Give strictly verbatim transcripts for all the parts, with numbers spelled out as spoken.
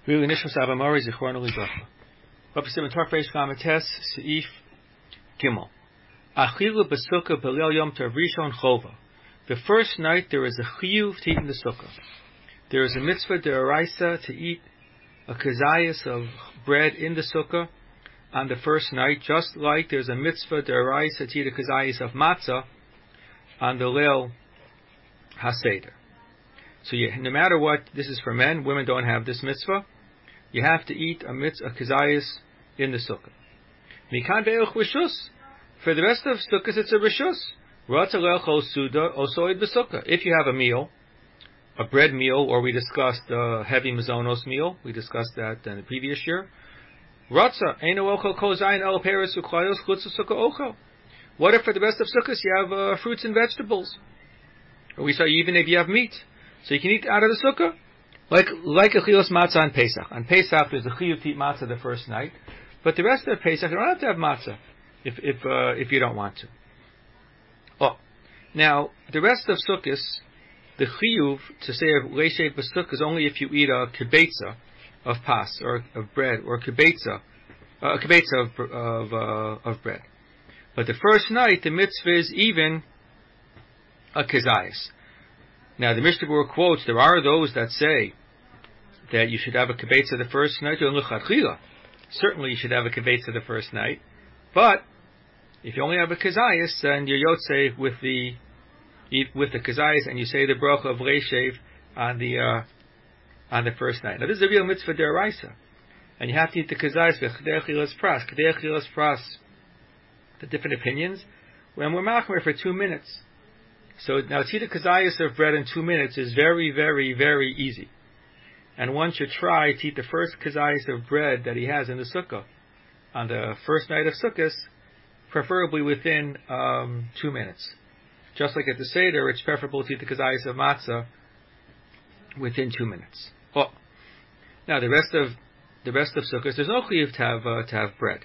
Really, Nishmas Abamari Zichron Libracha. Rapasim Tarfresh Kamates Seif Gimel. Achilu B'Sukkah B'Leil Yom Tov Rishon Chova. The first night there is a chiyuv to eat in the sukkah. There is a mitzvah deraisa to eat a kazayas of bread in the sukkah on the first night, just like there's a mitzvah deraisa to eat a kazayas of matzah on the Leil HaSeder. So you, no matter what, this is for men. Women don't have this mitzvah. You have to eat a mitzvah kazayas in the sukkah. Mikan be'uch rishus. For the rest of sukkahs, it's a rishus. If you have a meal, a bread meal, or we discussed a heavy mazonos meal, we discussed that in the previous year. What if for the rest of sukkahs you have uh, fruits and vegetables? Or we say even if you have meat, so you can eat out of the sukkah, like like a chilos matzah on Pesach. On Pesach there's a chiyuv to eat matzah the first night, but the rest of Pesach you don't have to have matzah if if uh, if you don't want to. Oh, now the rest of sukkahs, the chiyuv to say of leishev b'sukkah is only if you eat a kibetza of pas or of bread, or kibetza, uh, a kibetza of of, uh, of bread. But the first night the mitzvah is even a kazayas. Now the Mishnah Berurah quotes, there are those that say that you should have a kibetza the first night. Certainly you should have a kibetza the first night, but if you only have a kazayas and you're yotze with the eat with the kazayas and you say the bracha of leishev on the uh, on the first night. Now this is a real mitzvah deraisa, and you have to eat the kazayas v'chadei chilas pras, chadei chilas pras. The different opinions. When we're machmer for two minutes, so now to eat the kazayas of bread in two minutes is very, very, very easy, and one should try to eat the first kazayas of bread that he has in the sukkah on the first night of sukkahs, preferably within um, two minutes. Just like at the Seder, it's preferable to eat the kazayas of matzah within two minutes. Oh, now the rest of the rest of sukkahs, there's no chiyuv to have uh, to have bread.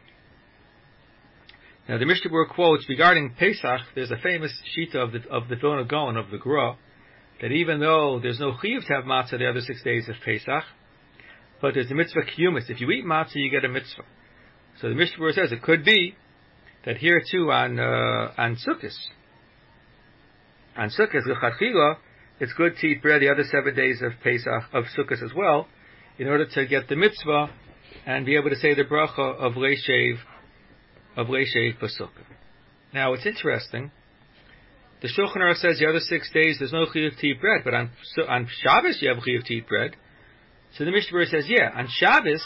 Now the Mishnah Berurah quotes regarding Pesach. There's a famous shita of the of the Vilna Gaon of the Gra that even though there's no chiyuv to have matzah the other six days of Pesach, but there's a mitzvah kiyumis. If you eat matzah, you get a mitzvah. So the Mishnah Berurah says it could be that here too on uh, on Sukkos, on Sukkos l'chadchila, it's good to eat bread the other seven days of Pesach of Sukkos as well, in order to get the mitzvah and be able to say the bracha of leishev of leishev b'sukkah. Now it's interesting. The Shulchan Aruch says the other six days there's no chiyuv to eat bread, but on on Shabbos you have chiyuv to eat bread. So the Mishnah Berurah says, yeah, on Shabbos.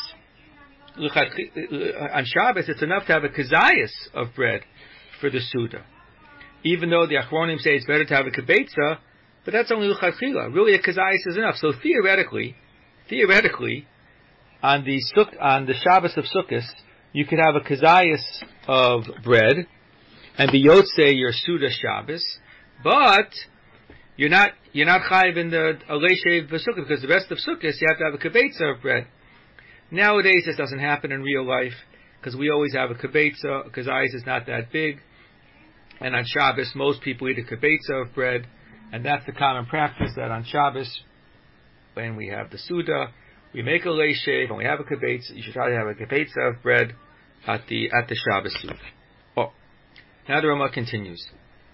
On Shabbos, it's enough to have a kazayas of bread for the Suda. Even though the Achronim say it's better to have a kibetza, but that's only l'chadchila. Really, a kazayas is enough. So theoretically, theoretically, on the Suk, on the Shabbos of Sukkos, you could have a kazayas of bread and be yotze your Suda Shabbos, but you're not you're not chayiv in the leishev b'sukkah because the rest of Sukkos you have to have a kibetza of bread. Nowadays, this doesn't happen in real life because we always have a kibetza. Kazayas is not that big, and on Shabbos, most people eat a kibetza of bread, and that's the common practice. That on Shabbos, when we have the Suda, we make a leishev and we have a kibetza. You should try to have a kibetza of bread at the at the Shabbos Suda. Oh, now the Rama continues.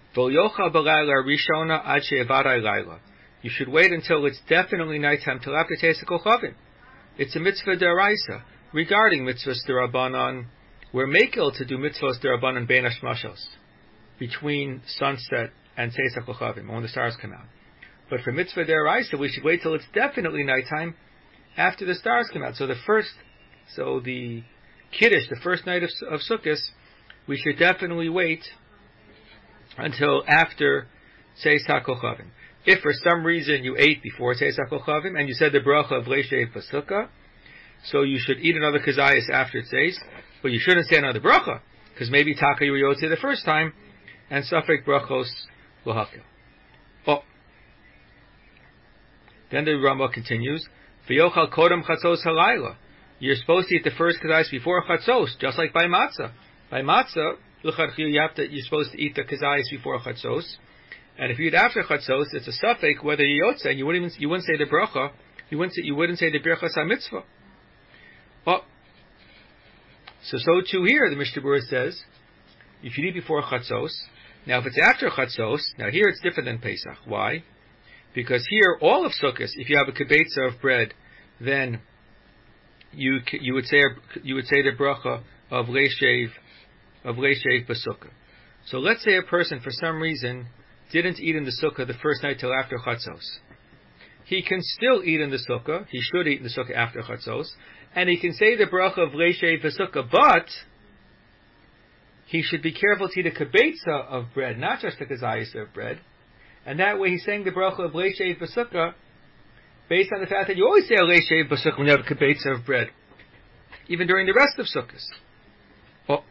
You should wait until it's definitely nighttime till after Teisach Kochavim. It's a mitzvah deraisa. Regarding mitzvahs derabanan, we're makel to do mitzvahs derabanan bein hashmashos, between sunset and Teisach Kochavim, when the stars come out. But for mitzvah deraisa, we should wait till it's definitely nighttime after the stars come out. So the first, so the Kiddush, the first night of, of Sukkot, we should definitely wait until after Teisach Kochavim. If for some reason you ate before Teisach Kochavim and you said the bracha of leishev b'sukkah, so you should eat another kazayas after Teis, but you shouldn't say another bracha because maybe taka you were yotze the first time and safek brachos l'hakil. Oh, then the Rambam continues. V'yochal kodem chatzos halayla. You're supposed to eat the first kazayas before chatzos, just like by matzah. By matzah, l'chadchil, you have to you're supposed to eat the kazayas before chatzos. And if you eat after chatzos, it's a suffix whether you yotze, and you wouldn't even, you wouldn't say the bracha you wouldn't say, you wouldn't say the Birchas HaMitzvah. Well, so so too here, the Mishnah Berurah says, if you eat before Chatzos, now if it's after Chatzos, now here it's different than Pesach. Why? Because here, all of Sukkot, if you have a kibetza of bread, then you you would say you would say the bracha of Leishev of Leishev B'Sukkah. So let's say a person, for some reason, didn't eat in the Sukkah the first night till after Chatzos. He can still eat in the Sukkah, he should eat in the Sukkah after Chatzos, and he can say the bracha of Leishev B'Sukkah, but he should be careful to eat a kibetza of bread, not just a kazayis of bread, and that way he's saying the bracha of Leishev B'Sukkah based on the fact that you always say a Leishev B'Sukkah when you have a kibetza of bread, even during the rest of Sukkot. Well,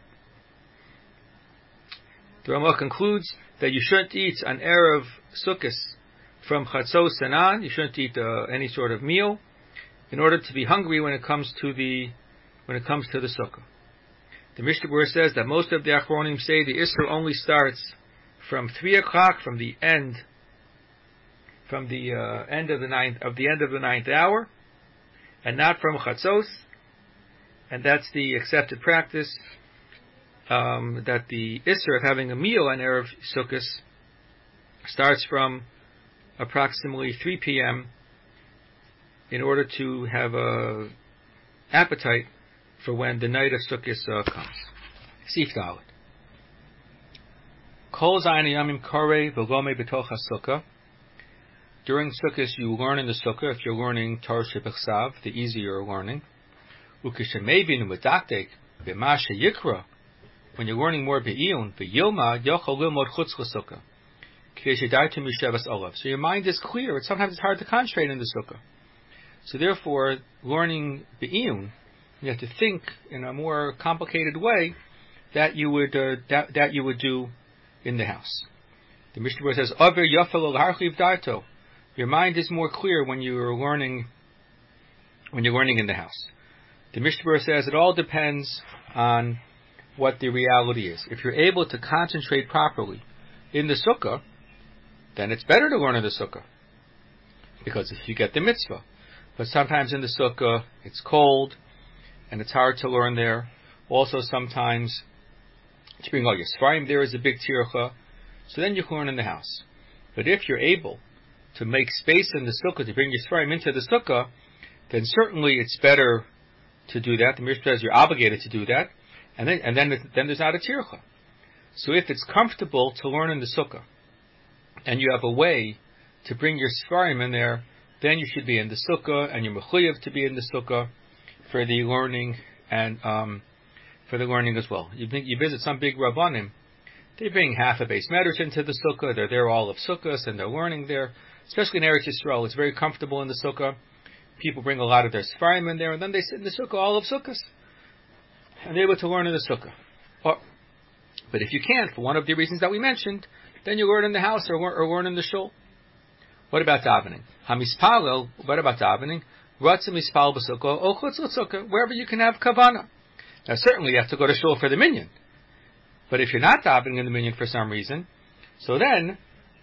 the Ramah concludes that you shouldn't eat on Erev Sukkot from Chatzos and on. You shouldn't eat uh, any sort of meal in order to be hungry when it comes to the when it comes to the Sukkah. The Mishnah Berurah says that most of the Achronim say the Isser only starts from three o'clock, from the end, from the uh, end of the ninth of the end of the ninth hour, and not from Chatzos. And that's the accepted practice. Um, that the Isser of having a meal on Erev Sukkot starts from approximately three p.m. in order to have a appetite for when the night of Sukkot uh, comes. Sif Dalet. Kol zayin yamim korei v'lomei b'toch haSukkah. During Sukkot you learn in the Sukkah. If you're learning Torah Shebechsav, the easier you're learning. Ukeshemevinu medaktek b'ma sheyikra. When you're learning more be'iyun, v'yilma yochol lilmod chutz l'Sukkah. K'yeshedaitu mishevas olav. So your mind is clear. It's sometimes it's hard to concentrate in the Sukkah. So therefore, learning be'iyun, you have to think in a more complicated way that you would uh, that, that you would do in the house. The Mishnah Berurah says, "Aver yafel l'harchiv darto." Your mind is more clear when you are learning when you're learning in the house. The Mishnah Berurah says it all depends on what the reality is. If you're able to concentrate properly in the Sukkah, then it's better to learn in the Sukkah, because if you get the mitzvah. But sometimes in the Sukkah it's cold and it's hard to learn there. Also sometimes to bring all your Sfarim there is a big tircha, so then you can learn in the house. But if you're able to make space in the Sukkah to bring your Sfarim into the Sukkah, then certainly it's better to do that. The Mishnah says you're obligated to do that, and then and then then there's not a tircha. So if it's comfortable to learn in the Sukkah, and you have a way to bring your Sfarim in there, then you should be in the Sukkah, and you're mechuyev to be in the Sukkah for the learning and um, for the learning as well. You think you visit some big Rabbanim, they bring half a base medrash into the Sukkah. They're there all of Sukkot, and they're learning there. Especially in Eretz Yisrael, it's very comfortable in the Sukkah. People bring a lot of their Sfarim in there, and then they sit in the Sukkah all of Sukkot, and they're able to learn in the Sukkah. Or, but if you can't, for one of the reasons that we mentioned, then you learn in the house or, or learn in the shul. What about davening? Hamispalel. What about davening? Ratzim mispal b'sukkah or chutz l'sukkah, wherever you can have kavana. Now, certainly you have to go to shul for the minyan. But if you're not davening in the minyan for some reason, so then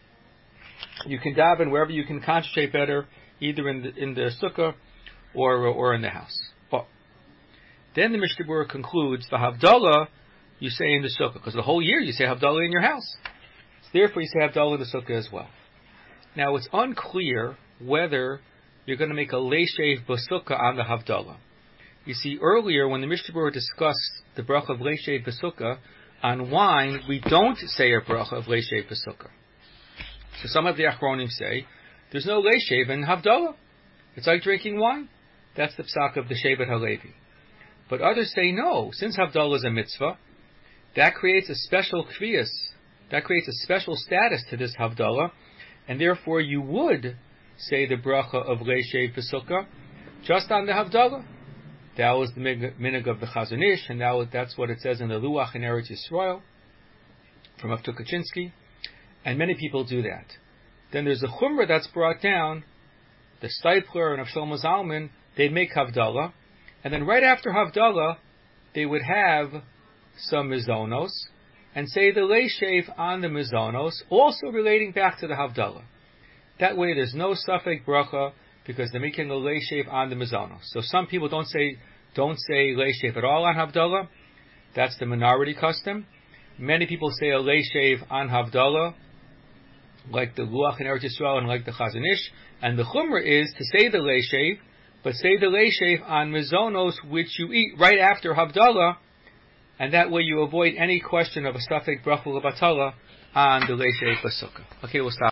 you can daven wherever you can concentrate better, either in the, in the sukkah or or in the house. But then the Mishnah Berurah concludes the Havdalah you say in the sukkah, because the whole year you say Havdalah in your house. So therefore you say Havdalah in the sukkah as well. Now it's unclear whether you're going to make a leishev b'sukkah on the Havdalah. You see, earlier when the Mishnah Berurah discussed the bracha of leishev b'sukkah on wine, we don't say a bracha of leishev b'sukkah. So some of the Achronim say there's no leishev in Havdalah. It's like drinking wine. That's the psak of the Shevet HaLevi. But others say no. Since Havdalah is a mitzvah, that creates a special kviyas, that creates a special status to this Havdalah, and therefore you would say the bracha of leishev b'sukkah just on the Havdalah. That was the minig of the Chazon Ish, and now that's what it says in the Luach in Eretz Yisrael from Avtuk Kaczynski, and many people do that. Then there's a Chumrah that's brought down, the Steipler and Avshalom Zalman, they make Havdalah, and then right after Havdalah, they would have some Mizonos, and say the leishev on the Mizonos, also relating back to the Havdalah. That way there's no Safek bracha because they're making a leishev on the mizonos. So some people don't say don't say leishev at all on Havdalah. That's the minority custom. Many people say a leishev on Havdalah, like the Luach in Eretz Yisrael and like the Chazon Ish. And the Chumrah is to say the leishev, but say the leishev on mizonos which you eat right after Havdalah, and that way you avoid any question of a Safek Brachul Batala on the leishev Basukah. Okay, we'll stop.